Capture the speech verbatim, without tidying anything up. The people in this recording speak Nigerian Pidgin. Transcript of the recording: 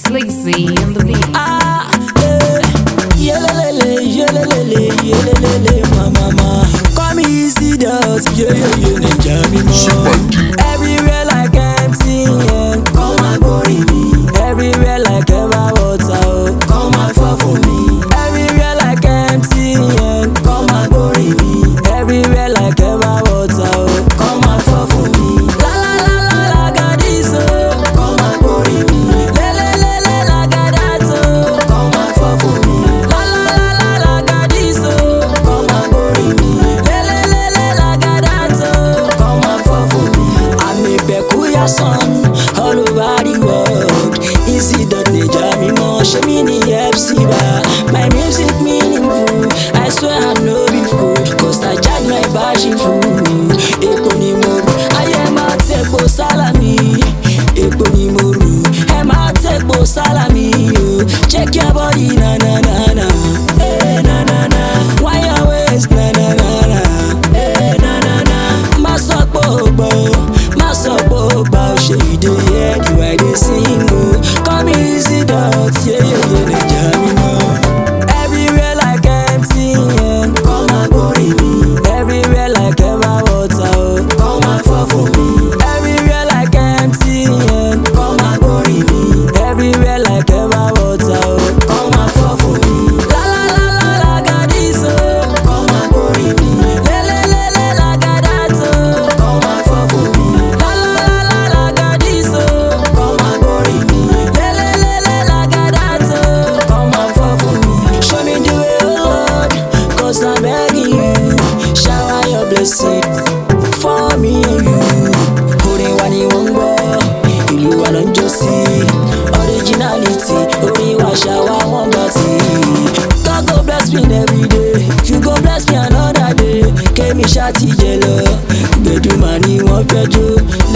Sleazy on the beat. Ah, eh, yelelele, yelelele, yelelele, mama, mama. Come easy, dance, yeah, yeah, yeah, ninja me more. Everywhere like empty, yeah. Come and go in me. Everywhere like ever water, oh. Come and fall for me. Everywhere like empty, yeah. Come and go in me. Everywhere like ever water, oh. Come and fall for me. La la la la la, got this, oh. Come and go in me. Le le le le, la got that, oh. Come and fall for me. La la la la la, got this, oh. Come and go in me. Le le le le, la got that, oh. Come and fall for me. I'm a peculiar son all over the world. Easy that they jam me more. Show me the F C bar. My music meaningful. I swear I'm no be fool. Cause I charge my bashing fool. Epo ni moru. I am a teko salami. Epo ni moru. I'm a teko salami. Oh. Check your body na na na na. Eh na na na. Why your waist na na na na. Eh na na na. Masopo bo. Masopo bo. She do yeah. Do I dey sing oh. Come easy dot. Yeah yeah yeah. They jam me more. Everywhere like empty yeah. Come and go in me. Everywhere like ever water oh. Come and fall for me. Everywhere like empty yeah. Come and go in me. Everywhere like ever water oh. Come and fall for me. La la la la la got this oh. Come and go in me. Le le le le la got that oh. Come and fall for me. La la la la la got this oh. Come and go in me. Le le le le la got that oh. Come and fall for me. Show me the way oh Lord, cause I'm begging you. Shower your blessing for me and you. Orin wa ni wọ́n gbọ́, ìlú wa ló ń jó sí. Originality, orin wa ṣàwá wọ́n gbọ́ sí. God go bless me every day, you go bless me another day. Kémi ṣáàtì jẹ lọ, gbẹ̀dùmá ni wọ́n fẹ́ jó.